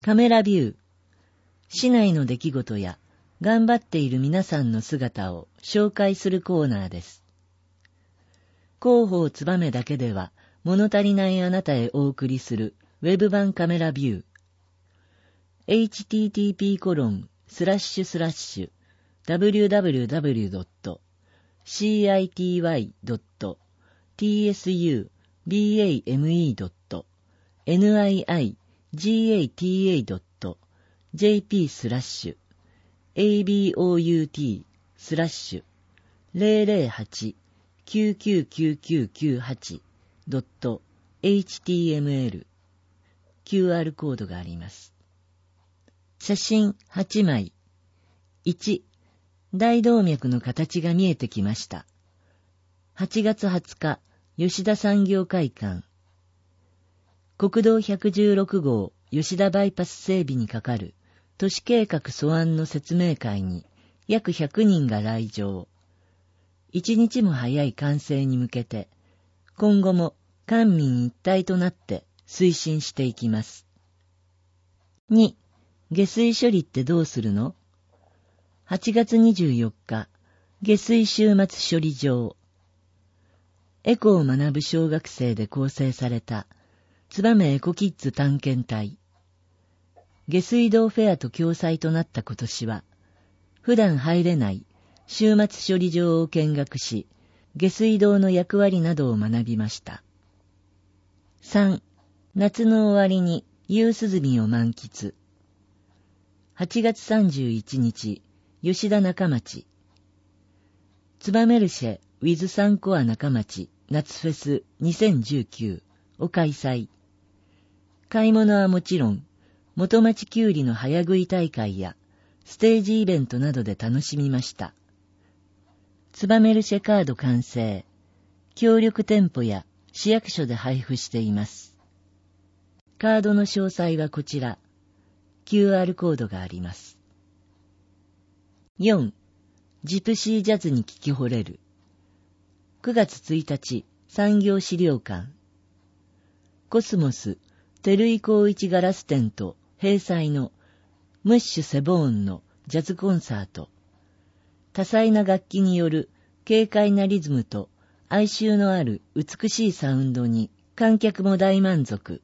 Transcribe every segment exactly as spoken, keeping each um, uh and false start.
カメラビュー。市内の出来事や頑張っている皆さんの姿を紹介するコーナーです。広報つばめだけでは物足りないあなたへお送りするウェブ版カメラビュー。エイチティーティーピーコロンスラッシュスラッシュダブリューダブリューダブリュードットシーアイティーワイドットティーエスユービーエーエムイードットエヌアイアイジーエーティーエードットジェーピースラッシュエービーオーユーティースラッシュゼロゼロはちきゅうきゅうきゅうきゅうきゅうはちドットエイチティーエムエル キューアール コードがあります。写真はちまい。いち、大動脈の形が見えてきました。はちがつはつか、吉田産業会館。国道ひゃくじゅうろくごう吉田バイパス整備にかかる都市計画素案の説明会に約ひゃくにんが来場。一日も早い完成に向けて、今後も官民一体となって推進していきます。に、下水処理ってどうするの？はちがつにじゅうよっか、下水終末処理場。エコを学ぶ小学生で構成された、つばめエコキッズ探検隊。下水道フェアと共催となった今年は、普段入れない終末処理場を見学し、下水道の役割などを学びました。さん、夏の終わりに夕涼みを満喫。はちがつさんじゅういちにち、吉田中町。ツバメルシェ with サンコア中町夏フェスにせんじゅうきゅうを開催。買い物はもちろん、元町きゅうりの早食い大会やステージイベントなどで楽しみました。ツバメルシェカード完成。協力店舗や市役所で配布しています。カードの詳細はこちら。キューアール コードがあります。よん. ジプシージャズに聞き惚れる。くがつついたち、産業資料館。コスモス、照井光一ガラス店と閉催のムッシュセボーンのジャズコンサート。多彩な楽器による軽快なリズムと哀愁のある美しいサウンドに観客も大満足。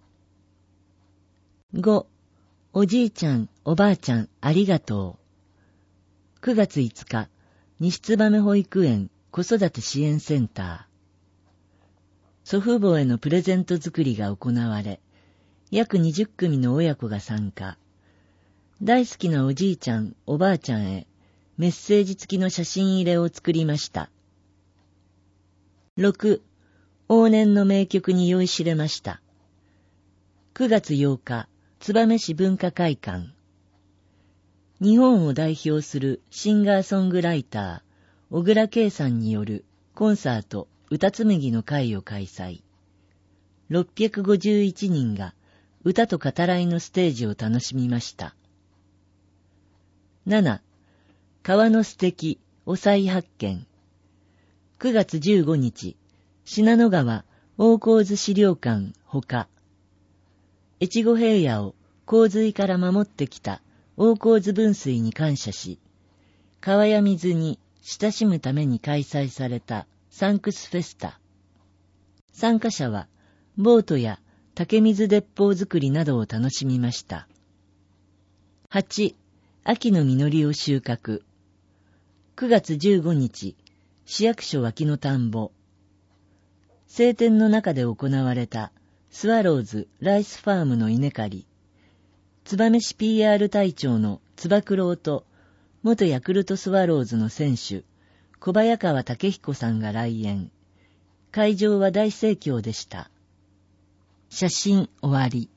ご. おじいちゃん、おばあちゃん、ありがとう。くがついつか、西燕保育園子育て支援センター。祖父母へのプレゼント作りが行われ、約にじゅっくみの親子が参加。大好きなおじいちゃん、おばあちゃんへメッセージ付きの写真入れを作りました。ろく. 往年の名曲に酔いしれました。くがつようか、燕市文化会館。日本を代表するシンガーソングライター、小倉圭さんによるコンサート歌紡の会を開催。ろっぴゃくごじゅういちにんが歌と語らいのステージを楽しみました。なな. 川の素敵を再発見。くがつじゅうごにち、信濃川大河津資料館ほか。越後平野を洪水から守ってきた大河津分水に感謝し、川や水に親しむために開催されたサンクスフェスタ。参加者はボートや竹水鉄砲作りなどを楽しみました。はち. 秋の実りを収穫。くがつじゅうごにち、市役所脇の田んぼ。晴天の中で行われたスワローズライスファームの稲刈り。燕市 ピーアール 隊長のつば九郎と元ヤクルトスワローズの選手小早川武彦さんが来園。会場は大盛況でした。写真終わり。